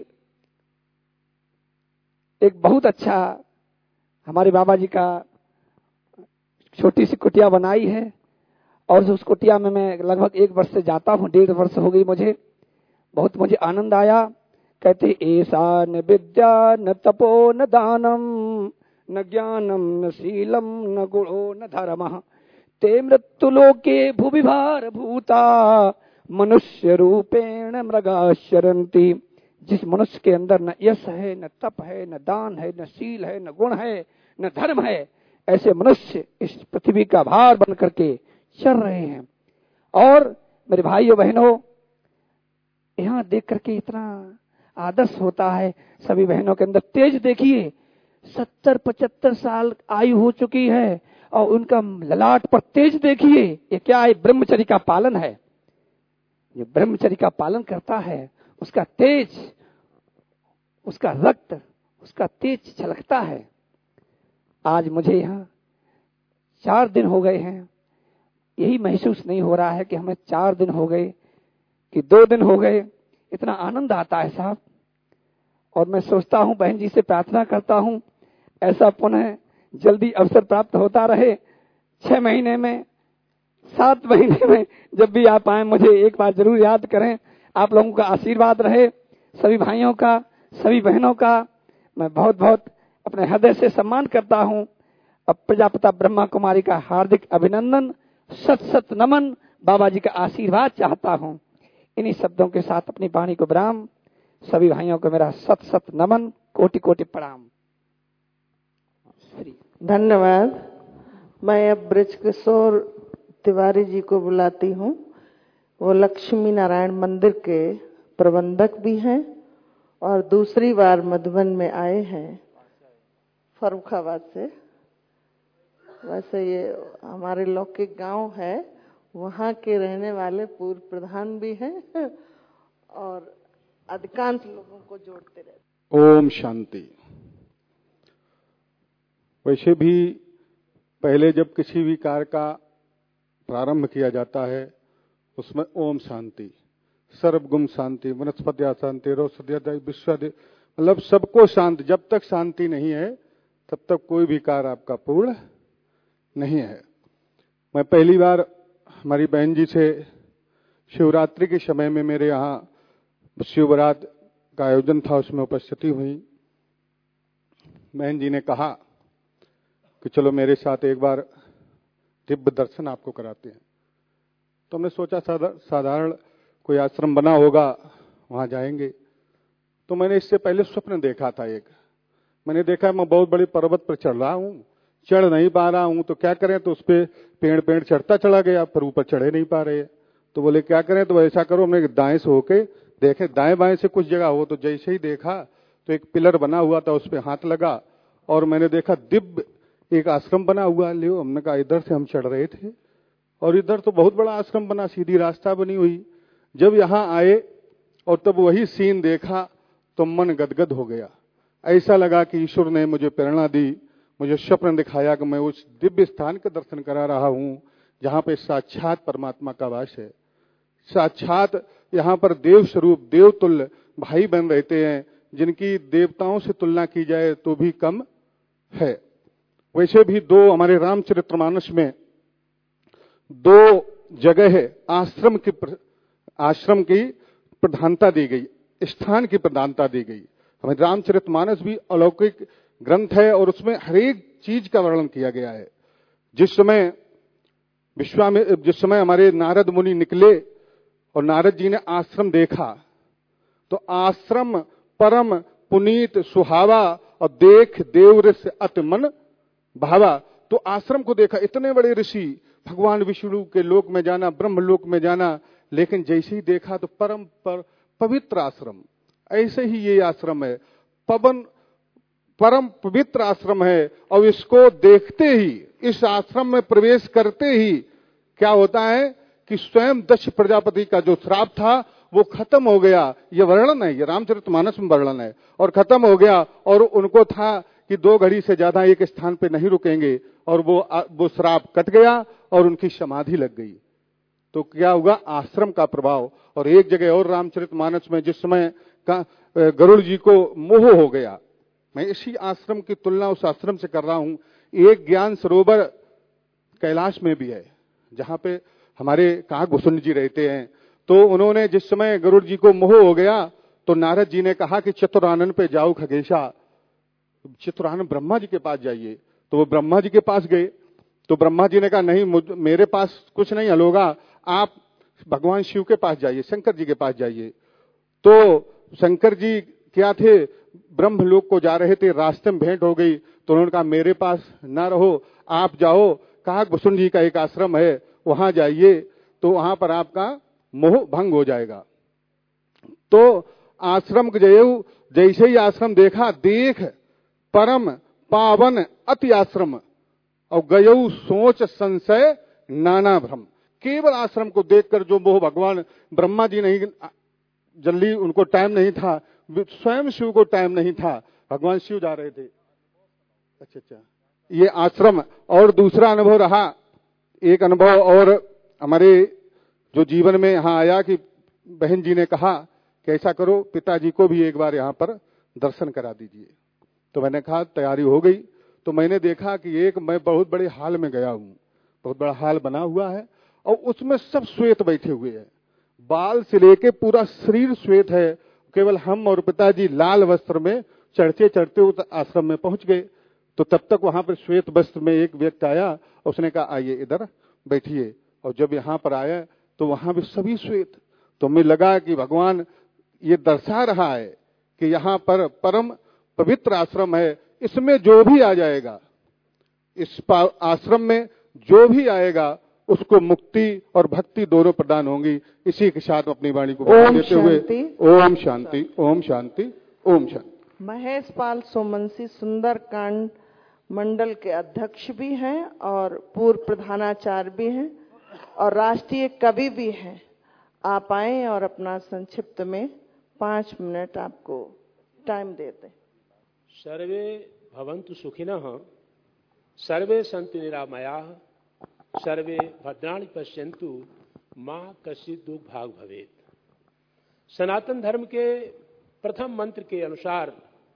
एक बहुत अच्छा हमारे बाबा जी का छोटी सी कुटिया बनाई है, और उस कुटिया में मैं लगभग 1 वर्ष से जाता हूँ, 1.5 वर्ष हो गई मुझे। बहुत मुझे आनंद आया। कहते ऐसा न विद्या न तपो न दानम न ज्ञानम न शीलम न गुणो न धर्मः ते मृत्युलोके भूविभार भूता मनुष्य रूपेण मृगा शरन्ति। जिस मनुष्य के अंदर न यश है, न तप है, न दान है, न शील है, न गुण है, न धर्म है, ऐसे मनुष्य इस पृथ्वी का भार बन करके चल रहे हैं। और मेरे भाइयों बहनों, यहाँ देख करके इतना आदर्श होता है। सभी बहनों के अंदर तेज देखिए, 70-75 साल आयु हो चुकी है और उनका ललाट पर तेज देखिए। ये क्या है? ब्रह्मचर्य का पालन है। ये ब्रह्मचर्य का पालन करता है, उसका तेज, उसका रक्त, उसका तेज छलकता है। आज मुझे यहाँ 4 दिन हो गए हैं, यही महसूस नहीं हो रहा है कि हमें 4 दिन हो गए कि 2 दिन हो गए। इतना आनंद आता है साहब। और मैं सोचता हूँ, बहन जी से प्रार्थना करता हूँ, ऐसा पुनः जल्दी अवसर प्राप्त होता रहे। 6 महीने में, 7 महीने में जब भी आप आए, मुझे एक बार जरूर याद करें। आप लोगों का आशीर्वाद रहे, सभी भाइयों का, सभी बहनों का मैं बहुत बहुत अपने हृदय से सम्मान करता हूँ। अब प्रजापिता ब्रह्मा कुमारी का हार्दिक अभिनंदन, सत सत नमन, बाबा जी का आशीर्वाद चाहता हूँ। इन्हीं शब्दों के साथ अपनी वाणी को विराम। सभी भाइयों को मेरा सत सत नमन, कोटि कोटि प्रणाम। धन्यवाद। मैं अब ब्रजकिशोर तिवारी जी को बुलाती हूँ। वो लक्ष्मी नारायण मंदिर के प्रबंधक भी हैं और दूसरी बार मधुबन में आए हैं फर्रुखाबाद से। वैसे ये हमारे लौकिक गांव है, वहाँ के रहने वाले पूर्व प्रधान भी हैं और अधिकांश लोगों को जोड़ते रहते। ओम शांति। वैसे भी पहले जब किसी भी कार्य का प्रारंभ किया जाता है उसमें ओम शांति, सर्वगुम शांति, वनस्पत्या शांति, रोषध्या विश्व, मतलब सबको शांत। जब तक शांति नहीं है तब तक कोई भी कार्य आपका पूर्ण नहीं है। मैं पहली बार हमारी बहन जी से शिवरात्रि के समय में मेरे यहाँ शिवरात का आयोजन था, उसमें उपस्थिति हुई। बहन जी ने कहा कि चलो मेरे साथ एक बार दिव्य दर्शन आपको कराते हैं। तो हमने सोचा साधारण कोई आश्रम बना होगा, वहां जाएंगे। तो मैंने इससे पहले स्वप्न देखा था एक। मैंने देखा मैं बहुत बड़े पर्वत पर चढ़ रहा हूँ, चढ़ नहीं पा रहा हूँ, तो क्या करें? तो उस पे पेड़ चढ़ता चला गया, पर ऊपर चढ़े नहीं पा रहे। तो बोले क्या करें? तो ऐसा करो, हमने दाएं से होके देखे, दाएं बाएं से कुछ जगह हो। तो जैसे ही देखा तो एक पिलर बना हुआ था, उस पे हाथ लगा और मैंने देखा दिव्य एक आश्रम बना हुआ। लियो, हमने कहा इधर से हम चढ़ रहे थे और इधर तो बहुत बड़ा आश्रम बना, सीधी रास्ता बनी हुई। जब यहाँ आए और तब वही सीन देखा तो मन गदगद हो गया। ऐसा लगा कि ईश्वर ने मुझे प्रेरणा दी, मुझे स्वप्न दिखाया कि मैं उस दिव्य स्थान के दर्शन करा रहा हूँ जहाँ पे साक्षात परमात्मा का वास है। साक्षात यहाँ पर देव स्वरूप, देवतुल्य भाई बन रहते हैं, जिनकी देवताओं से तुलना की जाए तो भी कम है। वैसे भी दो हमारे रामचरितमानस में 2 जगह है आश्रम की प्रधानता दी गई, स्थान की प्रधानता दी गई। हमारे रामचरितमानस भी अलौकिक ग्रंथ है और उसमें हर एक चीज का वर्णन किया गया है। जिस समय हमारे नारद मुनि निकले और नारद जी ने आश्रम देखा तो आश्रम परम पुनीत सुहावा और देख देव ऋष अति मन भावा। तो आश्रम को देखा, इतने बड़े ऋषि, भगवान विष्णु के लोक में जाना, ब्रह्म लोक में जाना, लेकिन जैसे ही देखा तो परम पवित्र आश्रम। ऐसे ही ये आश्रम है, परम पवित्र आश्रम है। और इसको देखते ही, इस आश्रम में प्रवेश करते ही क्या होता है कि स्वयं दक्ष प्रजापति का जो श्राप था वो खत्म हो गया। ये वर्णन है, ये रामचरितमानस में वर्णन है। और खत्म हो गया और उनको था कि 2 घड़ी से ज्यादा एक स्थान पे नहीं रुकेंगे और वो श्राप कट गया और उनकी समाधि लग गई। तो क्या हुआ? आश्रम का प्रभाव। और एक जगह और रामचरितमानस में जिस समय गरुड़ जी को मोह हो गया, मैं इसी आश्रम की तुलना उस आश्रम से कर रहा हूं। एक ज्ञान सरोवर कैलाश में भी है, जहां पे हमारे काकभूषण जी रहते हैं। तो उन्होंने जिस समय गरुड़ जी को मोह हो गया तो नारद जी ने कहा कि चतुरानन पे जाओ खगेशा, चतुरानन ब्रह्मा जी के पास जाइए। तो वो ब्रह्मा जी के पास गए। तो ब्रह्मा जी ने कहा नहीं, मेरे पास कुछ नहीं हल होगा, आप भगवान शिव के पास जाइए, शंकर जी के पास जाइए। तो शंकर जी क्या थे, ब्रह्मलोक को जा रहे थे, रास्ते में भेंट हो गई। तो उन्होंने कहा मेरे पास ना रहो, आप जाओ, काकभूषण जी का एक आश्रम है, वहां जाइए, तो वहां पर आपका मोह भंग हो जाएगा। तो आश्रम गए, जैसे ही आश्रम देखा, देख परम पावन अति आश्रम, और गयऊ सोच संशय नाना भ्रम। केवल आश्रम को देखकर जो मोह, भगवान ब्रह्मा जी नहीं, जल्दी उनको टाइम नहीं था, स्वयं शिव को टाइम नहीं था, भगवान शिव जा रहे थे। अच्छा, ये आश्रम। और दूसरा अनुभव रहा, एक अनुभव और हमारे जो जीवन में यहाँ आया कि बहन जी ने कहा कि ऐसा करो, पिताजी को भी एक बार यहाँ पर दर्शन करा दीजिए। तो मैंने कहा तैयारी हो गई। तो मैंने देखा कि मैं बहुत बड़े हाल में गया हूँ, बहुत बड़ा हाल बना हुआ है, और उसमें सब श्वेत बैठे हुए हैं, बाल से लेके पूरा शरीर श्वेत है। केवल हम और पिताजी लाल वस्त्र में चढ़ते चढ़ते उस आश्रम में पहुंच गए। तो तब तक वहां पर श्वेत वस्त्र में एक व्यक्ति आया, उसने कहा आइए इधर बैठिए। और जब यहाँ पर आया तो वहां भी सभी श्वेत। तो हमें लगा कि भगवान ये दर्शा रहा है कि यहाँ पर परम पवित्र आश्रम है, इसमें जो भी आ जाएगा, इस आश्रम में जो भी आएगा उसको मुक्ति और भक्ति दोनों प्रदान होंगी। इसी के साथ अपनी वाणी को देते हुए ओम शांति, ओम शांति, ओम शांति। महेश पाल सोमंसी सुंदरकांड मंडल के अध्यक्ष भी हैं और पूर्व प्रधानाचार्य भी हैं और राष्ट्रीय कवि भी हैं। आप आए और अपना संक्षिप्त में 5 मिनट आपको टाइम देते। सर्वे भवन्तु सुखिनः, सर्वे सन्तु निरामयाः, सर्वे भद्राणि पश्यन्तु, मां कश्चित् दुःख भाग भवेत्। सनातन धर्म के प्रथम मंत्र के अनुसार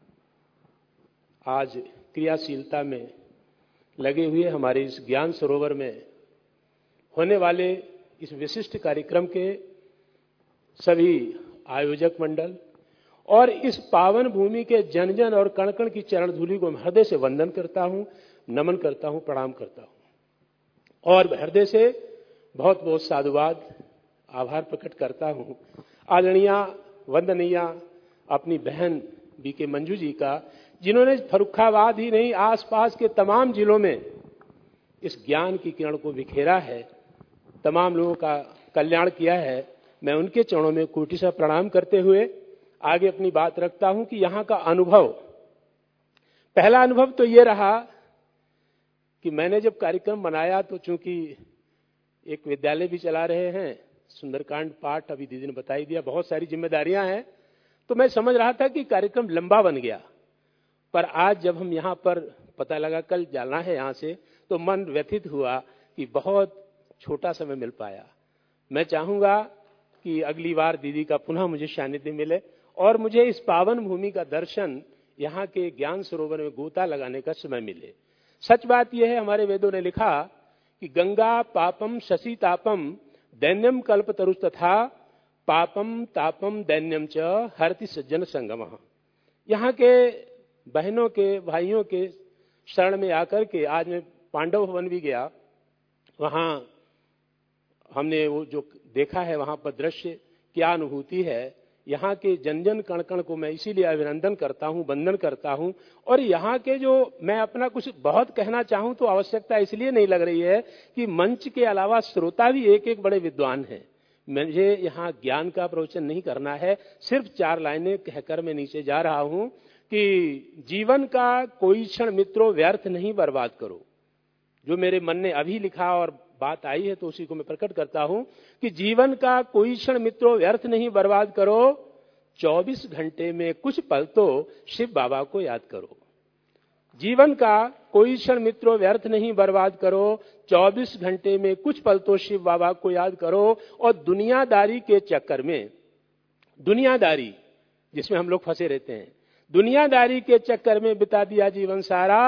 आज क्रियाशीलता में लगे हुए हमारे इस ज्ञान सरोवर में होने वाले इस विशिष्ट कार्यक्रम के सभी आयोजक मंडल और इस पावन भूमि के जन जन और कण कण की चरण धूलि को मैं हृदय से वंदन करता हूं, नमन करता हूं, प्रणाम करता हूं और हृदय से बहुत बहुत साधुवाद आभार प्रकट करता हूं आदरणीय वंदनीय अपनी बहन बीके मंजू जी का, जिन्होंने फर्रुखाबाद ही नहीं आसपास के तमाम जिलों में इस ज्ञान की किरण को बिखेरा है, तमाम लोगों का कल्याण किया है। मैं उनके चरणों में कोटि सा प्रणाम करते हुए आगे अपनी बात रखता हूं कि यहां का अनुभव, पहला अनुभव तो ये रहा कि मैंने जब कार्यक्रम बनाया तो चूंकि एक विद्यालय भी चला रहे हैं, सुंदरकांड पाठ अभी दीदी ने बता ही दिया, बहुत सारी जिम्मेदारियां हैं, तो मैं समझ रहा था कि कार्यक्रम लंबा बन गया। पर आज जब हम यहाँ पर पता लगा कल जाना है यहाँ से, तो मन व्यथित हुआ कि बहुत छोटा समय मिल पाया। मैं चाहूंगा कि अगली बार दीदी का पुनः मुझे सानिध्य मिले और मुझे इस पावन भूमि का दर्शन, यहाँ के ज्ञान सरोवर में गोता लगाने का समय मिले। सच बात यह है, हमारे वेदों ने लिखा कि गंगा पापम शशि तापम दैन्यम कल्प तरुष तथा पापम तापम दैन्यम च हरति सज्जन संगम। यहाँ के बहनों के भाइयों के शरण में आकर के आज मैं पांडव भवन भी गया, वहां हमने वो जो देखा है वहां पर दृश्य, क्या अनुभूति है। यहाँ के जन जन कण कण को मैं इसीलिए अभिनंदन करता हूँ, वंदन करता हूँ। और यहाँ के जो मैं अपना कुछ बहुत कहना चाहूँ तो आवश्यकता इसलिए नहीं लग रही है कि मंच के अलावा श्रोता भी एक एक बड़े विद्वान हैं। मुझे यहाँ ज्ञान का प्रवचन नहीं करना है, सिर्फ 4 लाइनें कहकर मैं नीचे जा रहा हूँ कि जीवन का कोई क्षण मित्रों व्यर्थ नहीं बर्बाद करो। जो मेरे मन ने अभी लिखा और बात आई है तो उसी को मैं प्रकट करता हूं कि जीवन का कोई क्षण मित्रों व्यर्थ नहीं बर्बाद करो, 24 घंटे में कुछ पल तो शिव बाबा को याद करो। जीवन का कोई क्षण मित्रों व्यर्थ नहीं बर्बाद करो, 24 घंटे में कुछ पल तो शिव बाबा को याद करो। और दुनियादारी के चक्कर में, दुनियादारी जिसमें हम लोग फंसे रहते हैं, दुनियादारी के चक्कर में बिता दिया जीवन सारा,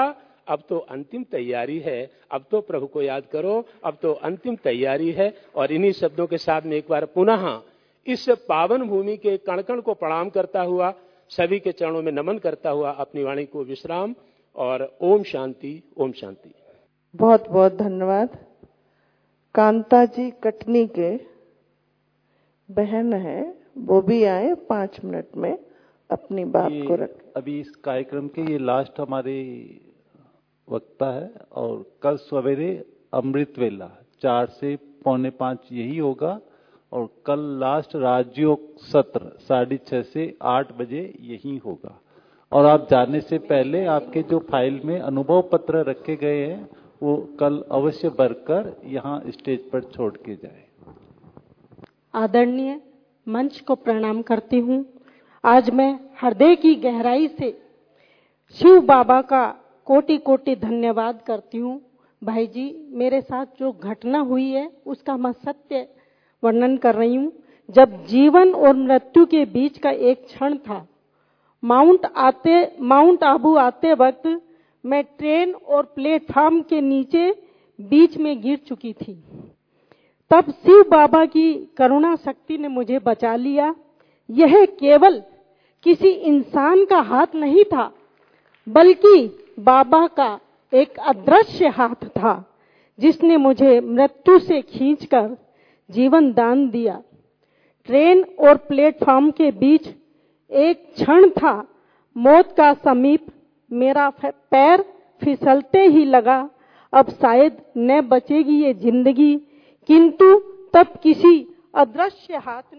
अब तो अंतिम तैयारी है, अब तो प्रभु को याद करो, अब तो अंतिम तैयारी है। और इन्हीं शब्दों के साथ में एक बार पुनः इस पावन भूमि के कण कण को प्रणाम करता हुआ, सभी के चरणों में नमन करता हुआ अपनी वाणी को विश्राम, और ओम शांति, ओम शांति। बहुत बहुत धन्यवाद। कांता जी कटनी के बहन है, वो भी आए 5 मिनट में अपनी बात को रखें। अभी इस कार्यक्रम के ये लास्ट हमारे वक्ता है, और कल सवेरे अमृत वेला 4 से 4:45 यही होगा, और कल लास्ट राजयोग सत्र 6:30 से 8 बजे यही होगा। और आप जाने से पहले आपके जो फाइल में अनुभव पत्र रखे गए हैं वो कल अवश्य भरकर यहाँ स्टेज पर छोड़ के जाए। आदरणीय मंच को प्रणाम करती हूँ। आज मैं हृदय की गहराई से शिव बाबा का कोटि कोटि धन्यवाद करती हूँ। भाई जी, मेरे साथ जो घटना हुई है उसका मैं सत्य वर्णन कर रही हूँ। जब जीवन और मृत्यु के बीच का एक क्षण था, माउंट आबू आते वक्त मैं ट्रेन और प्लेटफॉर्म के नीचे बीच में गिर चुकी थी। तब शिव बाबा की करुणा शक्ति ने मुझे बचा लिया। यह केवल किसी इंसान का हाथ नहीं था, बल्कि बाबा का एक अदृश्य हाथ था, जिसने मुझे मृत्यु से खींचकर जीवन दान दिया। ट्रेन और प्लेटफॉर्म के बीच एक क्षण था, मौत का समीप मेरा पैर फिसलते ही लगा। अब शायद न बचेगी ये जिंदगी, किंतु तब किसी अदृश्य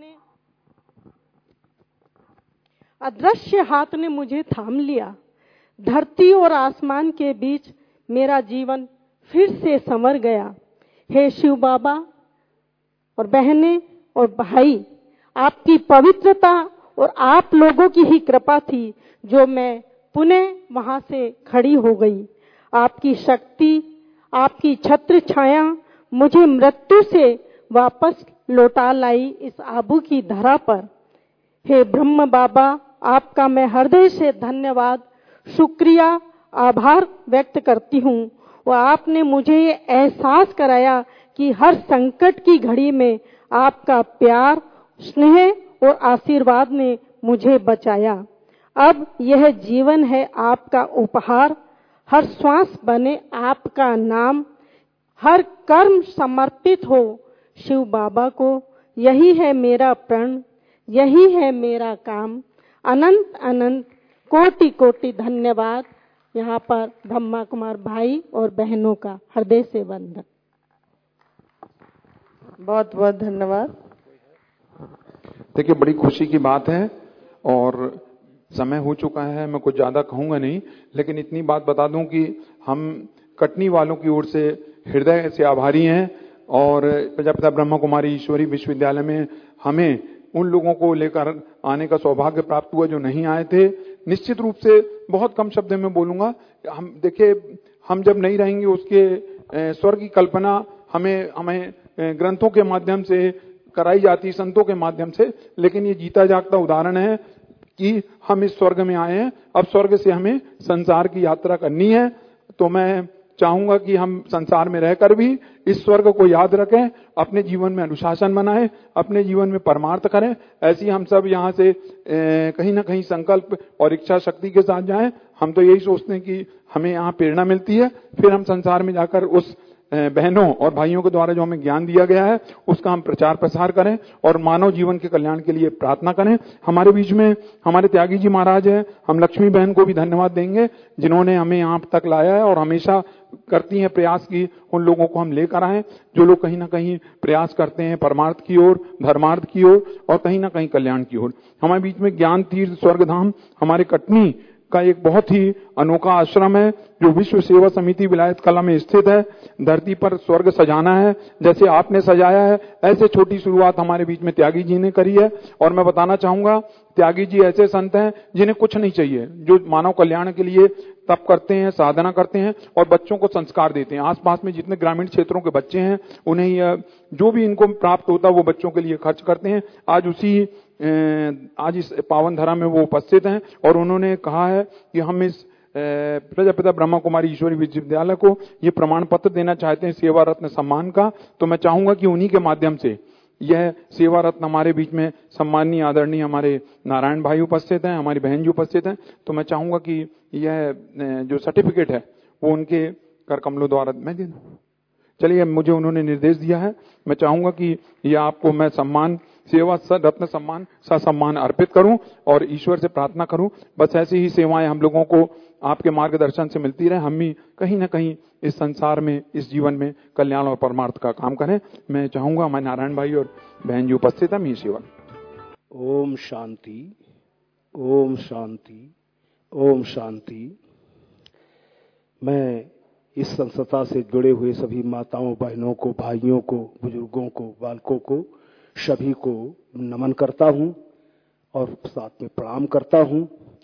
हाथ ने मुझे थाम लिया। धरती और आसमान के बीच मेरा जीवन फिर से संवर गया। हे शिव बाबा और बहनें और भाई, आपकी पवित्रता और आप लोगों की ही कृपा थी जो मैं पुनः वहां से खड़ी हो गई। आपकी शक्ति, आपकी छत्र छाया मुझे मृत्यु से वापस लौटा लाई इस आबू की धरा पर। हे ब्रह्म बाबा, आपका मैं हृदय से धन्यवाद, शुक्रिया, आभार व्यक्त करती हूँ। और आपने मुझे ये एहसास कराया कि हर संकट की घड़ी में आपका प्यार, स्नेह और आशीर्वाद ने मुझे बचाया। अब यह जीवन है आपका उपहार, हर श्वास बने आपका नाम, हर कर्म समर्पित हो शिव बाबा को। यही है मेरा प्रण, यही है मेरा काम। अनंत अनंत कोटि कोटि धन्यवाद। यहाँ पर ब्रह्मा कुमार भाई और बहनों का हृदय से वंदन। बहुत बहुत धन्यवाद। देखिए, बड़ी खुशी की बात है और समय हो चुका है, मैं कुछ ज्यादा कहूंगा नहीं, लेकिन इतनी बात बता दूं कि हम कटनी वालों की ओर से हृदय से आभारी हैं। और प्रजापिता ब्रह्मा कुमारी ईश्वरी विश्वविद्यालय में हमें उन लोगों को लेकर आने का सौभाग्य प्राप्त हुआ जो नहीं आए थे। निश्चित रूप से बहुत कम शब्दों में बोलूंगा, हम देखिए, हम जब नहीं रहेंगे उसके स्वर्ग की कल्पना हमें ग्रंथों के माध्यम से कराई जाती, संतों के माध्यम से, लेकिन ये जीता जागता उदाहरण है कि हम इस स्वर्ग में आए हैं। अब स्वर्ग से हमें संसार की यात्रा करनी है। तो मैं चाहूंगा कि हम संसार में रहकर भी इस स्वर्ग को याद रखें, अपने जीवन में अनुशासन बनाएं, अपने जीवन में परमार्थ करें। ऐसी हम सब यहाँ से कहीं ना कहीं संकल्प और इच्छा शक्ति के साथ जाएं। हम तो यही सोचते हैं कि हमें यहाँ प्रेरणा मिलती है, फिर हम संसार में जाकर उस बहनों और भाइयों के द्वारा जो हमें ज्ञान दिया गया है उसका हम प्रचार प्रसार करें और मानव जीवन के कल्याण के लिए प्रार्थना करें। हमारे बीच में हमारे त्यागी जी महाराज हैं, हम लक्ष्मी बहन को भी धन्यवाद देंगे जिन्होंने हमें यहाँ तक लाया है और हमेशा करती हैं प्रयास की उन लोगों को हम लेकर आए जो लोग कहीं ना कहीं प्रयास करते हैं परमार्थ की ओर, धर्मार्थ की ओर और कहीं ना कहीं कल्याण की ओर। हमारे बीच में ज्ञान तीर्थ स्वर्गधाम हमारे कटनी का एक बहुत ही अनोखा आश्रम है जो विश्व सेवा समिति विलायत कला में स्थित है। धरती पर स्वर्ग सजाना है, जैसे आपने सजाया है ऐसे छोटी शुरुआत हमारे बीच में त्यागी जी ने करी है। और मैं बताना चाहूंगा, त्यागी जी ऐसे संत हैं जिन्हें कुछ नहीं चाहिए, जो मानव कल्याण के लिए तप करते हैं, साधना करते हैं और बच्चों को संस्कार देते हैं। आसपास में जितने ग्रामीण क्षेत्रों के बच्चे हैं उन्हें जो भी इनको प्राप्त होता है वो बच्चों के लिए खर्च करते हैं। आज इस पावन धरा में वो उपस्थित हैं और उन्होंने कहा है कि हम इस प्रजापिता ब्रह्मा कुमारी ईश्वरी विश्वविद्यालय को ये प्रमाण पत्र देना चाहते हैं सेवा रत्न सम्मान का, तो मैं चाहूंगा कि उन्हीं के माध्यम से यह सेवा रत्न हमारे बीच में सम्माननीय आदरणीय हमारे नारायण भाई उपस्थित हैं, हमारी बहन जी उपस्थित हैं, तो मैं चाहूंगा कि यह जो सर्टिफिकेट है वो उनके कर कमलों द्वारा मैं दे दूं। चलिए, मुझे उन्होंने निर्देश दिया है, मैं चाहूंगा कि यह आपको मैं सम्मान सेवा रत्न सम्मान सा सम्मान अर्पित करूं और ईश्वर से प्रार्थना करूं बस ऐसी ही सेवाएं हम लोगों को आपके मार्गदर्शन से मिलती रहे, हम भी कहीं ना कहीं इस संसार में इस जीवन में कल्याण और परमार्थ का काम करें। मैं चाहूंगा हमारे नारायण भाई और बहन जी उपस्थित है, मैं सेवा। ओम शांति, ओम शांति, ओम शांति। मैं इस संस्था से जुड़े हुए सभी माताओं, बहनों को, भाइयों को, बुजुर्गों को, बालकों को, सभी को नमन करता हूं और साथ में प्रणाम करता हूं।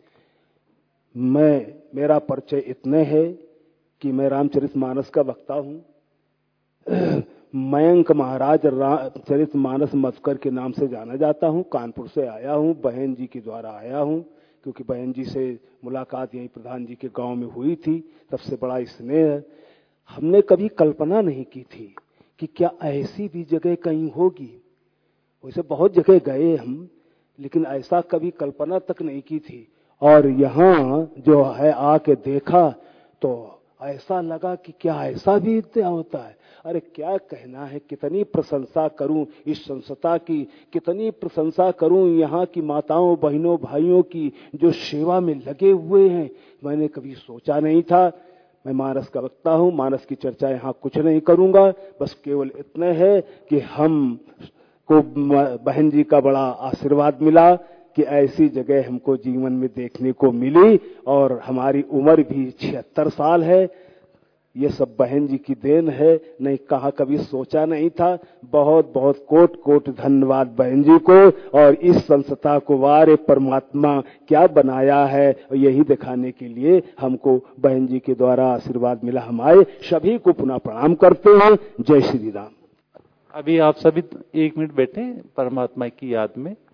मेरा परिचय इतने है कि मैं रामचरितमानस का वक्ता हूं। मयंक महाराज रामचरितमानस मधुकर के नाम से जाना जाता हूं। कानपुर से आया हूं, बहन जी के द्वारा आया हूं, क्योंकि बहन जी से मुलाकात यहीं प्रधान जी के गांव में हुई थी, तब से बड़ा स्नेह। हमने कभी कल्पना नहीं की थी कि क्या ऐसी भी जगह कहीं होगी। वैसे बहुत जगह गए हम, लेकिन ऐसा कभी कल्पना तक नहीं की थी। और यहाँ जो है आके देखा तो ऐसा लगा कि क्या ऐसा भी इतना होता है। अरे क्या कहना है, कितनी प्रशंसा करूं इस संस्था की, कितनी प्रशंसा करूं यहाँ की माताओं, बहनों, भाइयों की जो सेवा में लगे हुए हैं। मैंने कभी सोचा नहीं था। मैं मानस का वक्ता हूं, मानस की चर्चा यहाँ कुछ नहीं करूंगा, बस केवल इतने है कि हम को बहन जी का बड़ा आशीर्वाद मिला कि ऐसी जगह हमको जीवन में देखने को मिली और हमारी उम्र भी 76 साल है। ये सब बहन जी की देन है, नहीं कहा, कभी सोचा नहीं था। बहुत बहुत कोट कोट धन्यवाद बहन जी को और इस संस्था को वारे परमात्मा क्या बनाया है यही दिखाने के लिए हमको बहन जी के द्वारा आशीर्वाद मिला। हमारे सभी को पुनः प्रणाम करते हैं। जय श्री राम। अभी आप सभी 1 मिनट बैठे परमात्मा की याद में।